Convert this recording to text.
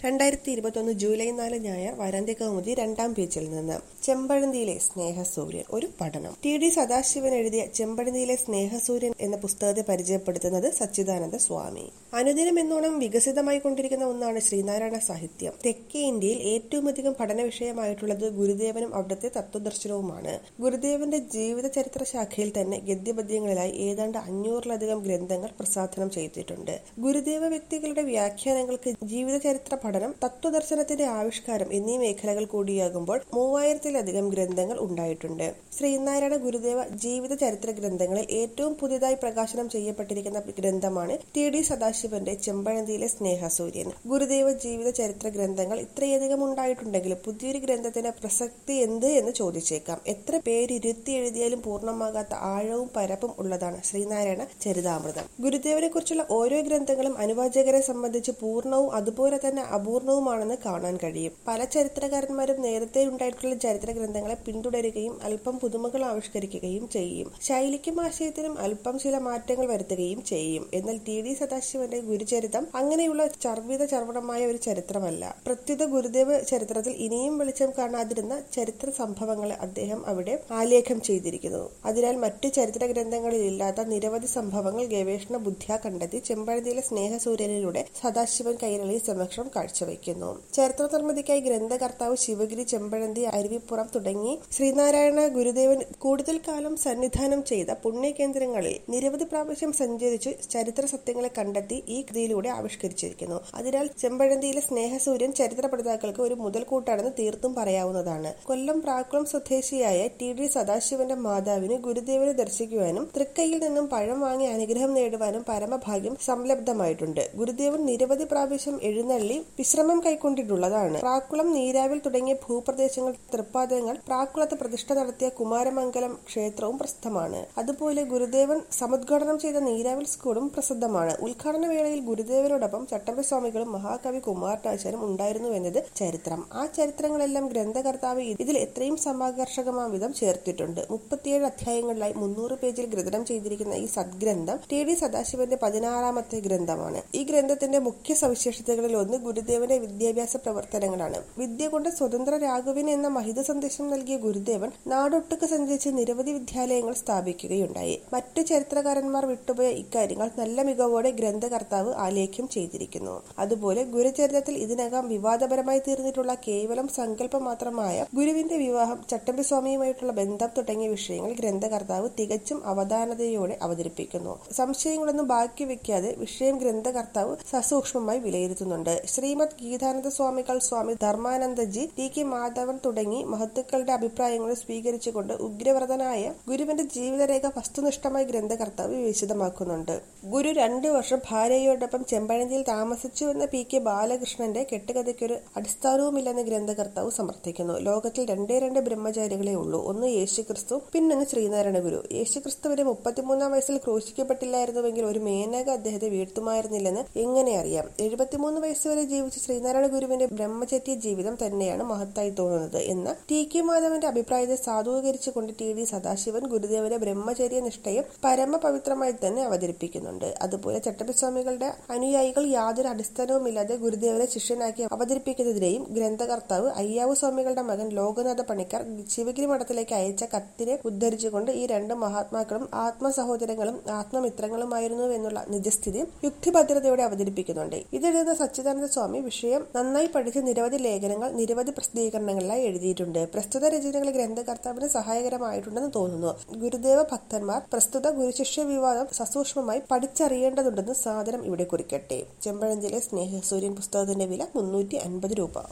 2021 July 4 ഞായർ വാരാന്ത്യകൗമുദി 2-ാം പേജിൽ നിന്ന് ചെമ്പഴന്തിയിലെ സ്നേഹസൂര്യൻ ഒരു പഠനം. ടി സദാശിവൻ എഴുതിയ ചെമ്പഴന്തിയിലെ സ്നേഹസൂര്യൻ എന്ന പുസ്തകത്തെ പരിചയപ്പെടുത്തുന്നത് സച്ചിദാനന്ദ സ്വാമി. അനുദിനം എന്നോണം വികസിതമായിക്കൊണ്ടിരിക്കുന്ന ഒന്നാണ് ശ്രീനാരായണ സാഹിത്യം. തെക്കേ ഇന്ത്യയിൽ ഏറ്റവുമധികം പഠന വിഷയമായിട്ടുള്ളത് ഗുരുദേവനും അവിടുത്തെ തത്വദർശനവുമാണ്. ഗുരുദേവന്റെ ജീവിത ചരിത്ര ശാഖയിൽ തന്നെ ഗദ്യപദ്യങ്ങളിലായി ഏതാണ്ട് 500-ലധികം ഗ്രന്ഥങ്ങൾ പ്രസാധനം ചെയ്തിട്ടുണ്ട്. ഗുരുദേവ വ്യക്തികളുടെ വ്യാഖ്യാനങ്ങൾക്ക് ജീവിതചരിത്ര പഠനം, തത്വദർശനത്തിന്റെ ആവിഷ്കാരം എന്നീ മേഖലകൾ കൂടിയാകുമ്പോൾ 3000-ലധികം ഗ്രന്ഥങ്ങൾ ഉണ്ടായിട്ടുണ്ട്. ശ്രീനാരായണ ഗുരുദേവ ജീവിത ചരിത്ര ഗ്രന്ഥങ്ങളിൽ ഏറ്റവും പുതിയതായി പ്രകാശനം ചെയ്യപ്പെട്ടിരിക്കുന്ന ഗ്രന്ഥമാണ് ടി സദാശിവന്റെ ചെമ്പഴന്തിയിലെ സ്നേഹസൂര്യൻ. ഗുരുദേവ ജീവിത ചരിത്ര ഗ്രന്ഥങ്ങൾ ഇത്രയധികം ഉണ്ടായിട്ടുണ്ടെങ്കിലും പുതിയൊരു ഗ്രന്ഥത്തിന്റെ പ്രസക്തി എന്ത് എന്ന് ചോദിച്ചേക്കാം. എത്ര പേരിരുത്തി എഴുതിയാലും പൂർണ്ണമാകാത്ത ആഴവും പരപ്പും ഉള്ളതാണ് ശ്രീനാരായണ ചരിതാമൃതം. ഗുരുദേവനെ കുറിച്ചുള്ള ഓരോ ഗ്രന്ഥങ്ങളും അനുവാചകരെ സംബന്ധിച്ച് പൂർണ്ണവും അതുപോലെ തന്നെ അപൂർണവുമാണെന്ന് കാണാൻ കഴിയും. പല ചരിത്രകാരന്മാരും നേരത്തെ ഉണ്ടായിട്ടുള്ള ചരിത്ര ഗ്രന്ഥങ്ങളെ പിന്തുടരുകയും അല്പം പുതുമകൾ ആവിഷ്കരിക്കുകയും ചെയ്യും. ശൈലിക്കും ആശയത്തിനും അല്പം ചില മാറ്റങ്ങൾ വരുത്തുകയും ചെയ്യും. എന്നാൽ ടി സദാശിവന്റെ ഗുരുചരിതം അങ്ങനെയുള്ള ചർവിതചർവണമായ ഒരു ചരിത്രമല്ല. പ്രത്യുത ഗുരുദേവ ചരിത്രത്തിൽ ഇനിയും വെളിച്ചം കാണാതിരുന്ന ചരിത്ര സംഭവങ്ങളെ അദ്ദേഹം അവിടെ ആലേഖം ചെയ്തിരിക്കുന്നു. അതിനാൽ മറ്റു ചരിത്ര ഗ്രന്ഥങ്ങളിൽ ഇല്ലാത്ത നിരവധി സംഭവങ്ങൾ ഗവേഷണ ബുദ്ധ്യാ കണ്ടെത്തി ചെമ്പഴന്തിയിലെ സ്നേഹസൂര്യനിലൂടെ സദാശിവൻ കൈരളി സമക്ഷം കാഴ്ചവെക്കുന്നു. ചരിത്ര നിർമ്മിതിക്കായി ഗ്രന്ഥകർത്താവ് ശിവഗിരി, ചെമ്പഴന്തി, അരുവിപ്പുറം തുടങ്ങി ശ്രീനാരായണ ഗുരുദേവൻ കൂടുതൽ കാലം സന്നിധാനം ചെയ്ത പുണ്യകേന്ദ്രങ്ങളിൽ നിരവധി പ്രാവശ്യം സഞ്ചരിച്ചു ചരിത്ര സത്യങ്ങളെ കണ്ടെത്തി ഈ കൃതിയിലൂടെ ആവിഷ്കരിച്ചിരിക്കുന്നു. അതിനാൽ ചെമ്പഴന്തിയിലെ സ്നേഹസൂര്യൻ ചരിത്ര പഠിതാക്കൾക്ക് ഒരു മുതൽക്കൂട്ടാണെന്ന് തീർത്തും പറയാവുന്നതാണ്. കൊല്ലം പ്രാക്കുളം സ്വദേശിയായ ടി സദാശിവന്റെ മാതാവിന് ഗുരുദേവനെ ദർശിക്കുവാനും തൃക്കൈയിൽ നിന്നും പഴം വാങ്ങി അനുഗ്രഹം നേടുവാനും പരമഭാഗ്യം സംലബ്ധമായിട്ടുണ്ട്. ഗുരുദേവൻ നിരവധി പ്രാവശ്യം എഴുന്നള്ളി വിശ്രമം കൈക്കൊണ്ടിട്ടുള്ളതാണ്. പ്രാക്കുളം, നീരാവിൽ തുടങ്ങിയ ഭൂപ്രദേശങ്ങൾ, തൃപ്പാദങ്ങൾ, പ്രാക്കുളത്ത് പ്രതിഷ്ഠ നടത്തിയ കുമാരമംഗലം ക്ഷേത്രവും പ്രസിദ്ധമാണ്. അതുപോലെ ഗുരുദേവൻ സമുദ്ഘാടനം ചെയ്ത നീരാവിൽ സ്കൂളും പ്രസിദ്ധമാണ്. ഉദ്ഘാടന വേളയിൽ ഗുരുദേവനോടൊപ്പം ചട്ടമ്പിസ്വാമികളും മഹാകവി കുമാരനാശാനും ഉണ്ടായിരുന്നുവെന്നത് ചരിത്രം. ആ ചരിത്രങ്ങളെല്ലാം ഗ്രന്ഥകർത്താവ് ഇതിൽ എത്രയും സമാകർഷകമാം വിധം ചേർത്തിട്ടുണ്ട്. 37 അധ്യായങ്ങളിലായി 300 പേജിൽ ഗ്രഥനം ചെയ്തിരിക്കുന്ന ഈ സദ്ഗ്രന്ഥം ടി സദാശിവന്റെ 16-ാമത്തെ ഗ്രന്ഥമാണ്. ഈ ഗ്രന്ഥത്തിന്റെ മുഖ്യ സവിശേഷതകളിൽ ഒന്ന് ഗുരുദേവന്റെ വിദ്യാഭ്യാസ പ്രവർത്തനങ്ങളാണ്. വിദ്യ കൊണ്ട് സ്വതന്ത്ര രാഘവൻ എന്ന മഹിത സന്ദേശം നൽകിയ ഗുരുദേവൻ നാടൊട്ടുക്ക് സഞ്ചരിച്ച് നിരവധി വിദ്യാലയങ്ങൾ സ്ഥാപിക്കുകയുണ്ടായി. മറ്റു ചരിത്രകാരന്മാർ വിട്ടുപോയ ഇക്കാര്യങ്ങൾ നല്ല മികവോടെ ഗ്രന്ഥകർത്താവ് ആലേഖ്യം ചെയ്തിരിക്കുന്നു. അതുപോലെ ഗുരുചരിത്രത്തിൽ ഇതിനകം വിവാദപരമായി തീർന്നിട്ടുള്ള കേവലം സങ്കല്പം മാത്രമായ ഗുരുവിന്റെ വിവാഹം, ചട്ടമ്പിസ്വാമിയുമായിട്ടുള്ള ബന്ധം തുടങ്ങിയ വിഷയങ്ങൾ ഗ്രന്ഥകർത്താവ് തികച്ചും അവധാനതയോടെ അവതരിപ്പിക്കുന്നു. സംശയങ്ങളൊന്നും ബാക്കി വെക്കാതെ വിഷയം ഗ്രന്ഥകർത്താവ് സസൂക്ഷ്മമായി വിലയിരുത്തുന്നുണ്ട്. ശ്രീമദ് ഗീതാനന്ദ സ്വാമികൾ, സ്വാമി ധർമാനന്ദജി, ടി മാധവൻ തുടങ്ങി മഹത്തുക്കളുടെ അഭിപ്രായങ്ങൾ സ്വീകരിച്ചുകൊണ്ട് ഉഗ്രവ്രതനായ ഗുരുവിന്റെ ജീവിതരേഖ വസ്തുനിഷ്ഠമായി ഗ്രന്ഥകർത്താവ് വിശദമാക്കുന്നുണ്ട്. ഗുരു 2 വർഷം ഭാര്യയോടൊപ്പം ചെമ്പഴന്തിയിൽ താമസിച്ചു എന്ന പി.കെ. ബാലകൃഷ്ണന്റെ കെട്ടുകഥയ്ക്കൊരു അടിസ്ഥാനവുമില്ലെന്ന് ഗ്രന്ഥകർത്താവ് സമർത്ഥിക്കുന്നു. ലോകത്തിൽ 2 ബ്രഹ്മചാരികളെ ഉള്ളൂ. ഒന്ന് യേശുക്രിസ്തു, പിന്നൊന്ന് ശ്രീനാരായണ ഗുരു. യേശുക്രിസ്തുവിന്റെ 33-ാം വയസ്സിൽ ക്രൂശിക്കപ്പെട്ടില്ലായിരുന്നുവെങ്കിൽ ഒരു മേനക അദ്ദേഹത്തെ വീഴ്ത്തുമായിരുന്നില്ലെന്ന് എങ്ങനെ അറിയാം? 73 വയസ്സുവരെ ജീവിച്ച ശ്രീനാരായണ ഗുരുവിന്റെ ബ്രഹ്മചര്യ ജീവിതം തന്നെയാണ് മഹത്തായി തോന്നുന്നത് എന്ന ടി മാധവന്റെ അഭിപ്രായത്തെ സാധൂകരിച്ചുകൊണ്ട് ടി സദാശിവൻ ഗുരുദേവന്റെ ബ്രഹ്മചര്യ നിഷ്ഠയും പരമപവിത്രമായി തന്നെ അവതരിപ്പിക്കുന്നുണ്ട്. അതുപോലെ ചട്ടമ്പിസ്വാമികളുടെ അനുയായികൾ യാതൊരു അടിസ്ഥാനവുമില്ലാതെ ഗുരുദേവനെ ശിഷ്യനാക്കി അവതരിപ്പിക്കുന്നതിനെയും ഗ്രന്ഥകർത്താവ് അയ്യാവു സ്വാമികളുടെ മകൻ ലോകനാഥ പണിക്കർ ശിവഗിരി മഠത്തിലേക്ക് അയച്ച കത്തിനെ ഉദ്ധരിച്ചുകൊണ്ട് ഈ 2 മഹാത്മാക്കളും ആത്മസഹോദരങ്ങളും ആത്മമിത്രങ്ങളുമായിരുന്നു എന്നുള്ള നിജസ്ഥിതി യുക്തിഭദ്രതയോടെ അവതരിപ്പിക്കുന്നുണ്ട്. ഇതെഴുതുന്ന സച്ചിദാനന്ദ സ്വാമി വിഷയം നന്നായി പഠിച്ച് നിരവധി ലേഖനങ്ങൾ നിരവധി പ്രസിദ്ധീകരണങ്ങളിലായി എഴുതിയിട്ടുണ്ട്. പ്രസ്തുത രചനകൾ ഗ്രന്ഥകർത്താവിന് സഹായകരമായിട്ടുണ്ടെന്ന് തോന്നുന്നു. ഗുരുദേവ ഭക്തന്മാർ പ്രസ്തുത ഗുരുശിഷ്യ വിവാദം സസൂക്ഷ്മമായി പഠിച്ചറിയേണ്ടതുണ്ടെന്ന് സാദരം ഇവിടെ കുറിക്കട്ടെ. ചെമ്പഴന്തിയിലെ സ്നേഹസൂര്യൻ പുസ്തകത്തിന്റെ വില 350 രൂപ.